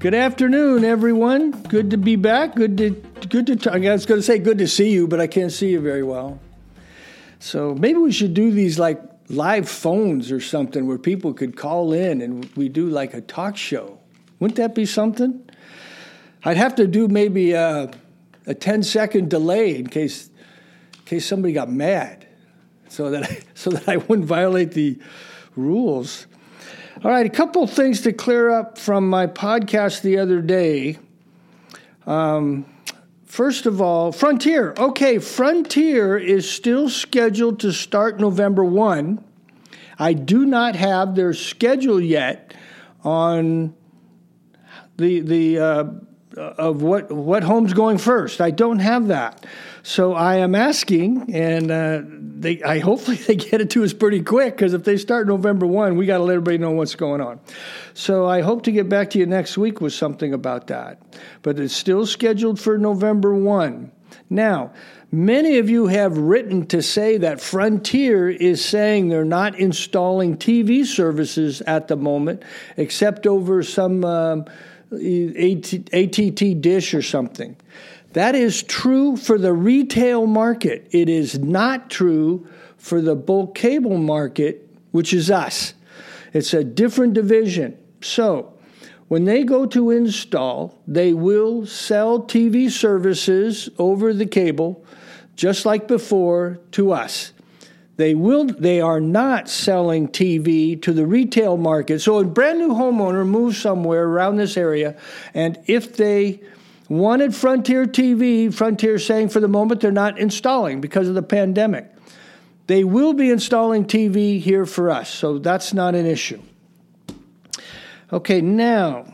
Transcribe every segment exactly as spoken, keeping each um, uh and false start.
Good afternoon, everyone. Good to be back. Good to good to. Talk. I was going to say good to see you, but I can't see you very well. So maybe we should do these like live phones or something where people could call in and we do like a talk show. Wouldn't that be something? I'd have to do maybe a, a ten second delay in case in case somebody got mad, so that I, so that I wouldn't violate the rules. All right, a couple things to clear up from my podcast the other day. Um, first of all, Frontier. Okay, Frontier is still scheduled to start November first. I do not have their schedule yet on the the uh, of what what home's going first. I don't have that. So I am asking, and uh, they, I hopefully they get it to us pretty quick, because if they start November first, we got to let everybody know what's going on. So I hope to get back to you next week with something about that. But it's still scheduled for November first. Now, many of you have written to say that Frontier is saying they're not installing T V services at the moment, except over some um, A T T Dish or something. That is true for the retail market. It is not true for the bulk cable market, which is us. It's a different division. So when they go to install, they will sell T V services over the cable, just like before, to us. They will. They are not selling T V to the retail market. So a brand new homeowner moves somewhere around this area, and if they wanted Frontier T V, Frontier saying for the moment they're not installing because of the pandemic. They will be installing T V here for us, so that's not an issue. Okay, now,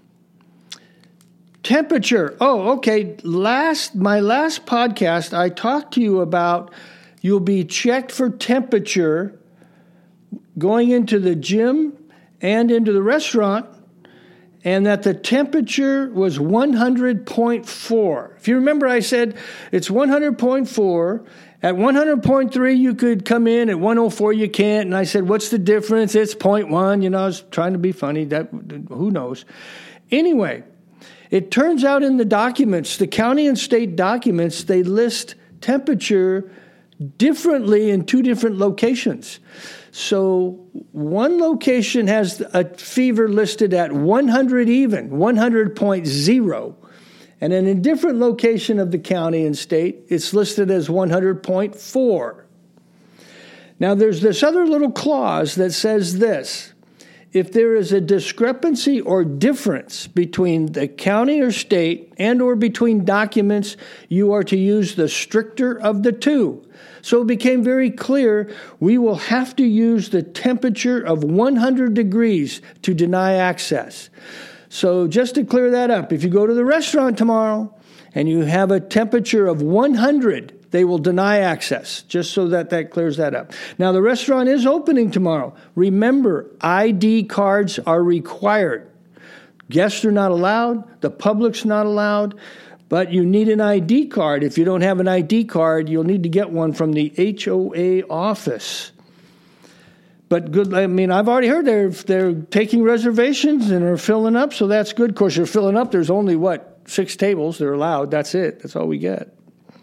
temperature. Oh, okay, last my last podcast, I talked to you about you'll be checked for temperature going into the gym and into the restaurant, and that the temperature was one hundred point four. If you remember, I said it's one hundred point four. At one hundred point three, you could come in. At one oh four, you can't. And I said, what's the difference? It's zero point one. You know, I was trying to be funny. That who knows? Anyway, it turns out in the documents, the county and state documents, they list temperature differently in two different locations. So one location has a fever listed at one hundred even, one hundred point zero. And in a different location of the county and state, it's listed as one hundred point four. Now there's this other little clause that says this: if there is a discrepancy or difference between the county or state and or between documents, you are to use the stricter of the two. So it became very clear we will have to use the temperature of one hundred degrees to deny access. So just to clear that up, if you go to the restaurant tomorrow and you have a temperature of one hundred, they will deny access, just so that that clears that up. Now, the restaurant is opening tomorrow. Remember, I D cards are required. Guests are not allowed. The public's not allowed. But you need an I D card. If you don't have an I D card, you'll need to get one from the H O A office. But good, I mean, I've already heard they're they're taking reservations and are filling up, so that's good. Of course, you're filling up. There's only, what, six tables they're allowed. That's it. That's all we get.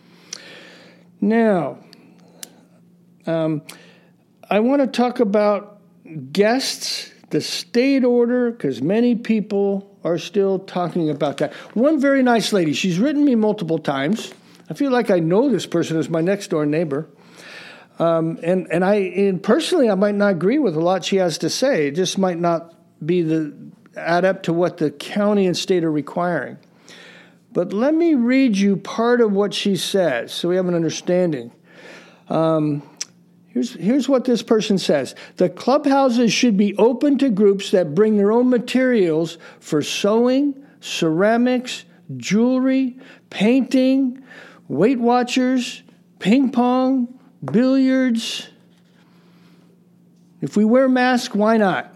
Now, um, I want to talk about guests, the state order, because many people are still talking about that. One very nice lady, she's written me multiple times. I feel like I know this person as my next door neighbor. Um, and, and I, and personally, I might not agree with a lot she has to say. It just might not be the add up to what the county and state are requiring. But let me read you part of what she says so we have an understanding. Um, Here's, here's what this person says. The clubhouses should be open to groups that bring their own materials for sewing, ceramics, jewelry, painting, Weight Watchers, ping pong, billiards. If we wear masks, why not?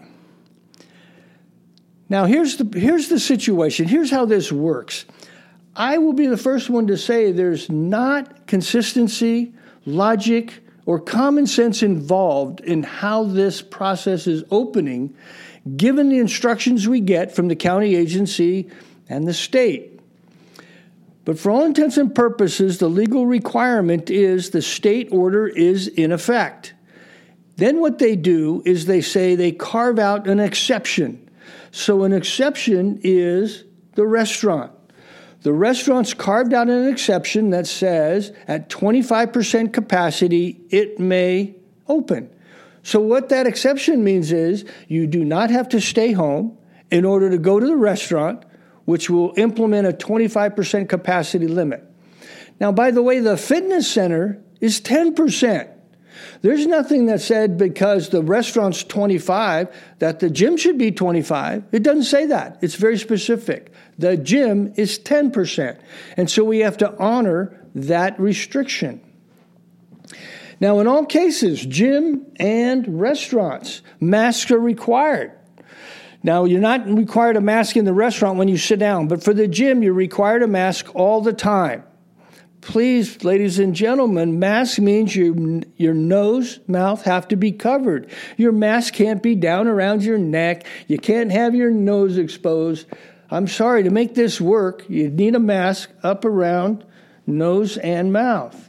Now, here's the, here's the situation. Here's how this works. I will be the first one to say there's not consistency, logic, or common sense involved in how this process is opening, given the instructions we get from the county agency and the state. But for all intents and purposes, the legal requirement is the state order is in effect. Then what they do is they say they carve out an exception. So an exception is the restaurant. The restaurant's carved out an exception that says at twenty-five percent capacity, it may open. So what that exception means is you do not have to stay home in order to go to the restaurant, which will implement a twenty-five percent capacity limit. Now, by the way, the fitness center is ten percent. There's nothing that said because the restaurant's twenty-five that the gym should be twenty-five. It doesn't say that. It's very specific. The gym is ten percent. And so we have to honor that restriction. Now, in all cases, gym and restaurants, masks are required. Now, you're not required a mask in the restaurant when you sit down, but for the gym, you're required a mask all the time. Please, ladies and gentlemen, mask means your, your nose, mouth have to be covered. Your mask can't be down around your neck. You can't have your nose exposed. I'm sorry, to make this work, you need a mask up around nose and mouth.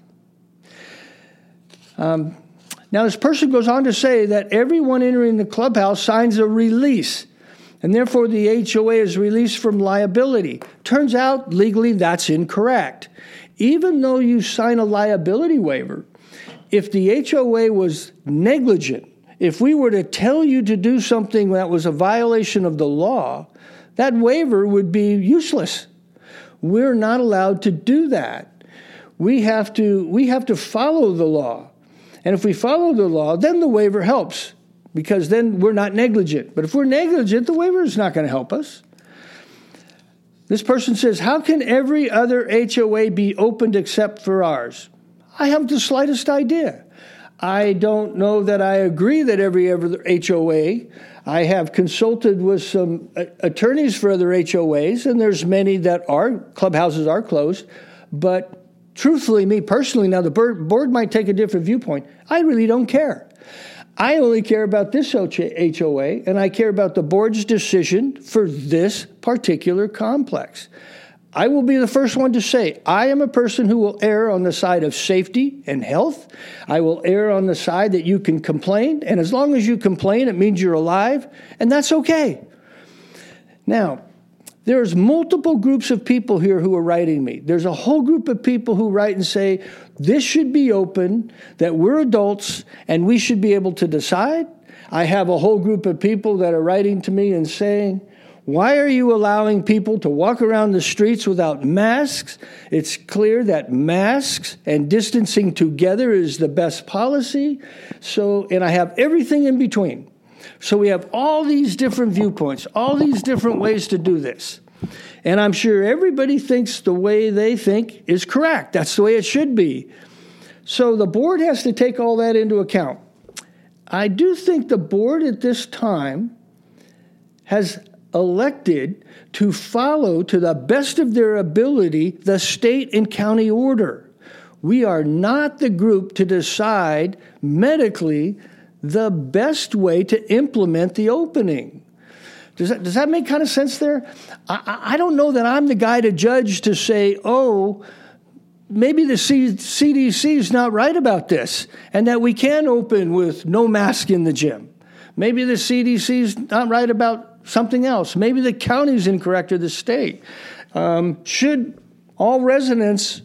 Um, now, this person goes on to say that everyone entering the clubhouse signs a release, and therefore the H O A is released from liability. Turns out, legally, that's incorrect. Even though you sign a liability waiver, if the H O A was negligent, if we were to tell you to do something that was a violation of the law, that waiver would be useless. We're not allowed to do that. We have to, we have to follow the law. And if we follow the law, then the waiver helps, because then we're not negligent. But if we're negligent, the waiver is not going to help us. This person says, how can every other H O A be opened except for ours? I haven't the slightest idea. I don't know that I agree that every other H O A. I have consulted with some attorneys for other H O As, and there's many that are, clubhouses are closed. But truthfully, me personally, now the board might take a different viewpoint. I really don't care. I only care about this H O A, and I care about the board's decision for this particular complex. I will be the first one to say, I am a person who will err on the side of safety and health. I will err on the side that you can complain, and as long as you complain, it means you're alive, and that's okay. Now, there's multiple groups of people here who are writing me. There's a whole group of people who write and say, this should be open, that we're adults, and we should be able to decide. I have a whole group of people that are writing to me and saying, why are you allowing people to walk around the streets without masks? It's clear that masks and distancing together is the best policy. So, and I have everything in between. So we have all these different viewpoints, all these different ways to do this. And I'm sure everybody thinks the way they think is correct. That's the way it should be. So the board has to take all that into account. I do think the board at this time has elected to follow, to the best of their ability, the state and county order. We are not the group to decide medically the best way to implement the opening. Does that, does that make kind of sense there? I, I don't know that I'm the guy to judge to say, oh, maybe the C- CDC is not right about this, and that we can open with no mask in the gym. Maybe the C D C is not right about something else. Maybe the county's incorrect or the state. Um, should all residents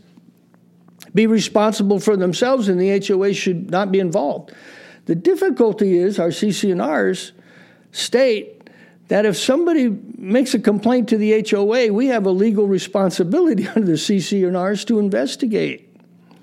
be responsible for themselves and the H O A should not be involved? The difficulty is our C C N Rs state that if somebody makes a complaint to the H O A, we have a legal responsibility under the C C N Rs to investigate.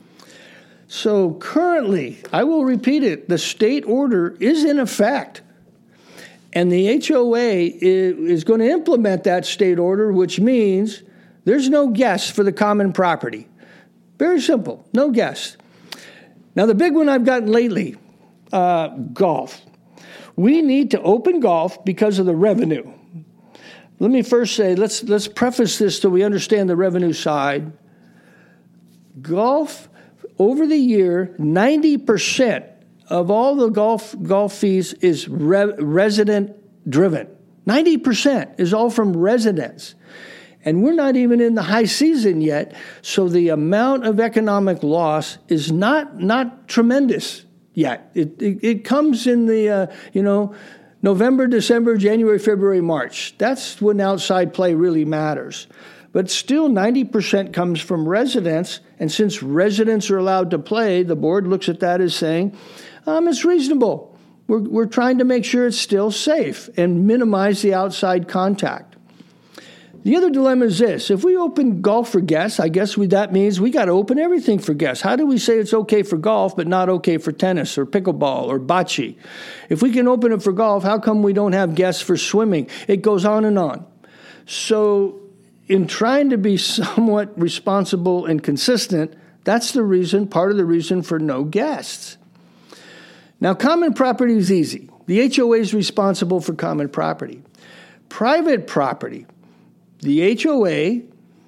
So currently, I will repeat it, the state order is in effect. And the H O A is going to implement that state order, which means there's no guests for the common property. Very simple, no guests. Now, the big one I've gotten lately, uh, golf. We need to open golf because of the revenue. Let me first say, let's let's preface this so we understand the revenue side. Golf, over the year, ninety percent of all the golf golf fees is re- resident driven. ninety percent is all from residents. And we're not even in the high season yet, so the amount of economic loss is not not tremendous yet. It it, it comes in the, uh, you know, November, December, January, February, March. That's when outside play really matters. But still, ninety percent comes from residents, and since residents are allowed to play, the board looks at that as saying, um, it's reasonable. We're, we're trying to make sure it's still safe and minimize the outside contact. The other dilemma is this. If we open golf for guests, I guess we, that means we got to open everything for guests. How do we say it's okay for golf but not okay for tennis or pickleball or bocce? If we can open it for golf, how come we don't have guests for swimming? It goes on and on. So in trying to be somewhat responsible and consistent, that's the reason, part of the reason for no guests. Now, common property is easy. The H O A is responsible for common property. Private property, the H O A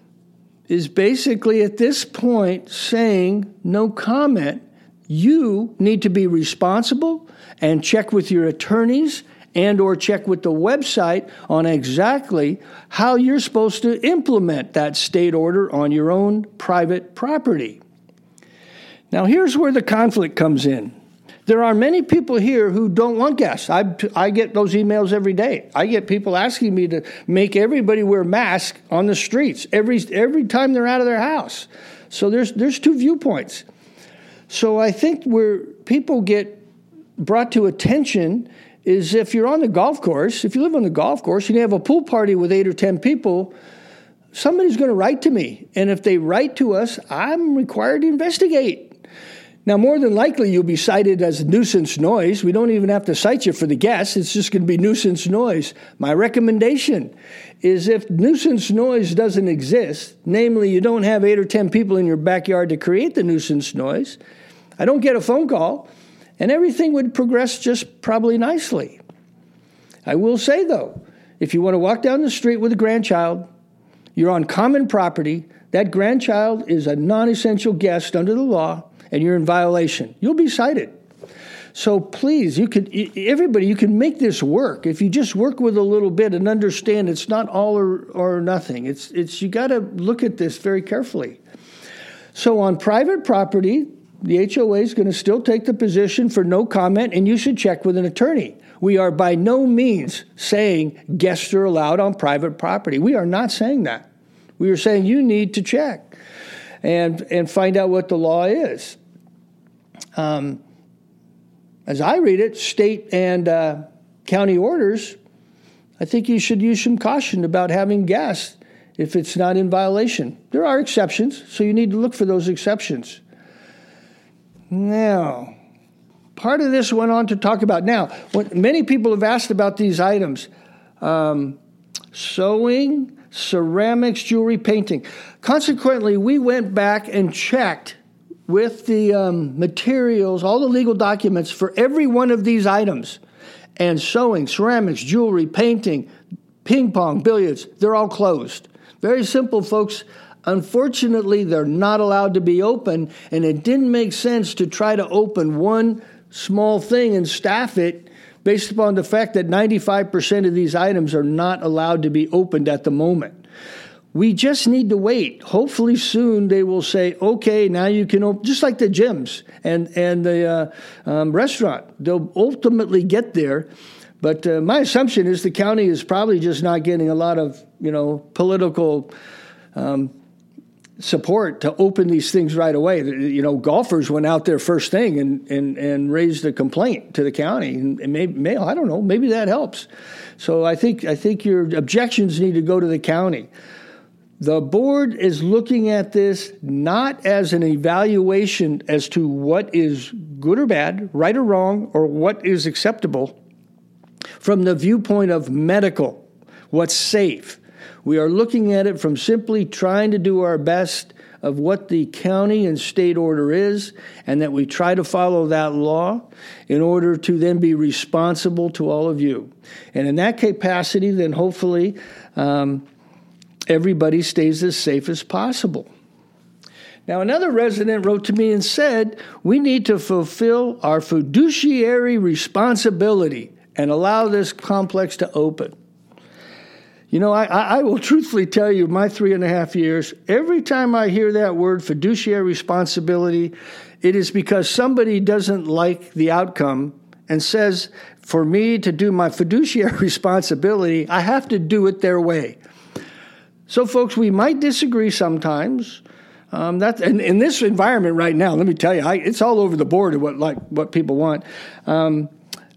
is basically at this point saying, no comment. You need to be responsible and check with your attorneys and or check with the website on exactly how you're supposed to implement that state order on your own private property. Now, here's where the conflict comes in. There are many people here who don't want guests. I, I get those emails every day. I get people asking me to make everybody wear masks on the streets every every time they're out of their house. So there's there's two viewpoints. So I think where people get brought to attention is if you're on the golf course, if you live on the golf course and you have a pool party with eight or ten people, somebody's going to write to me. And if they write to us, I'm required to investigate. Now, more than likely, you'll be cited as nuisance noise. We don't even have to cite you for the guests. It's just going to be nuisance noise. My recommendation is if nuisance noise doesn't exist, namely you don't have eight or ten people in your backyard to create the nuisance noise, I don't get a phone call, and everything would progress just probably nicely. I will say, though, if you want to walk down the street with a grandchild, you're on common property, that grandchild is a non-essential guest under the law, and you're in violation, you'll be cited. So please, you could, everybody, you can make this work. If you just work with a little bit and understand it's not all or, or nothing. It's, it's, you got to look at this very carefully. So on private property, the H O A is going to still take the position for no comment, and you should check with an attorney. We are by no means saying guests are allowed on private property. We are not saying that. We are saying you need to check and, and find out what the law is. Um, as I read it, state and uh, county orders, I think you should use some caution about having guests if it's not in violation. There are exceptions, so you need to look for those exceptions. Now, part of this went on to talk about, now, what many people have asked about these items, um, sewing, ceramics, jewelry, painting. Consequently, we went back and checked with the um, materials, all the legal documents for every one of these items. And sewing, ceramics, jewelry, painting, ping pong, billiards, they're all closed. Very simple, folks. Unfortunately, they're not allowed to be open, and it didn't make sense to try to open one small thing and staff it based upon the fact that ninety-five percent of these items are not allowed to be opened at the moment. We just need to wait. Hopefully soon they will say, okay, now you can open, just like the gyms and, and the uh, um, restaurant. They'll ultimately get there. But uh, my assumption is the county is probably just not getting a lot of, you know, political um, support to open these things right away. You know, golfers went out there first thing and, and, and raised a complaint to the county. And, and maybe, maybe, I don't know, maybe that helps. So I think I think your objections need to go to the county. The board is looking at this not as an evaluation as to what is good or bad, right or wrong, or what is acceptable from the viewpoint of medical, what's safe. We are looking at it from simply trying to do our best of what the county and state order is, and that we try to follow that law in order to then be responsible to all of you. And in that capacity, then hopefully um, everybody stays as safe as possible. Now, another resident wrote to me and said, we need to fulfill our fiduciary responsibility and allow this complex to open. You know, I, I will truthfully tell you, my three and a half years, every time I hear that word fiduciary responsibility, it is because somebody doesn't like the outcome and says, for me to do my fiduciary responsibility, I have to do it their way. So, folks, we might disagree sometimes. Um, that's, and in this environment right now, let me tell you, I, it's all over the board of what like what people want. Um,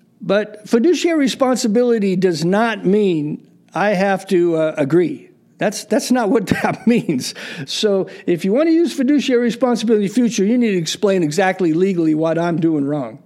but fiduciary responsibility does not mean I have to uh, agree. That's that's not what that means. So if you want to use fiduciary responsibility in the future, you need to explain exactly legally what I'm doing wrong.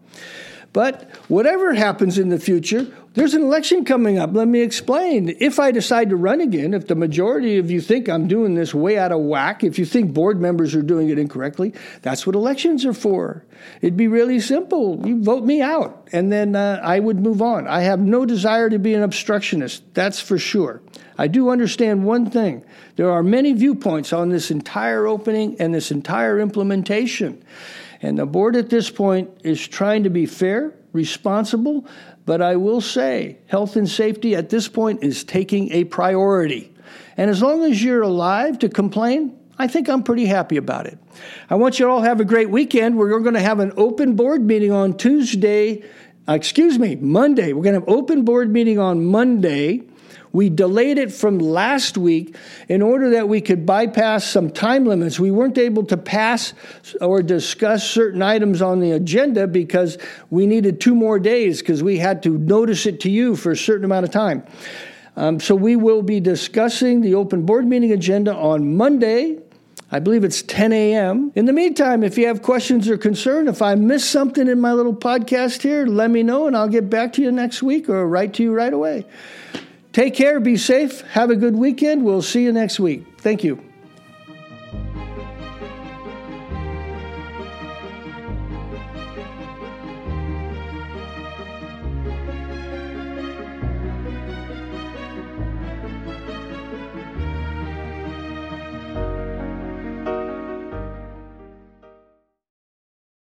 But whatever happens in the future, there's an election coming up. Let me explain. If I decide to run again, if the majority of you think I'm doing this way out of whack, if you think board members are doing it incorrectly, that's what elections are for. It'd be really simple. You vote me out, and then uh, I would move on. I have no desire to be an obstructionist. That's for sure. I do understand one thing. There are many viewpoints on this entire opening and this entire implementation. And the board at this point is trying to be fair, responsible, but I will say health and safety at this point is taking a priority. And as long as you're alive to complain, I think I'm pretty happy about it. I want you all to have a great weekend. We're going to have an open board meeting on Tuesday, uh, excuse me, Monday. We're going to have an open board meeting on Monday. We delayed it from last week in order that we could bypass some time limits. We weren't able to pass or discuss certain items on the agenda because we needed two more days because we had to notice it to you for a certain amount of time. Um, so we will be discussing the open board meeting agenda on Monday. I believe it's ten a.m. In the meantime, if you have questions or concern, if I missed something in my little podcast here, let me know and I'll get back to you next week or write to you right away. Take care, be safe, have a good weekend. We'll see you next week. Thank you.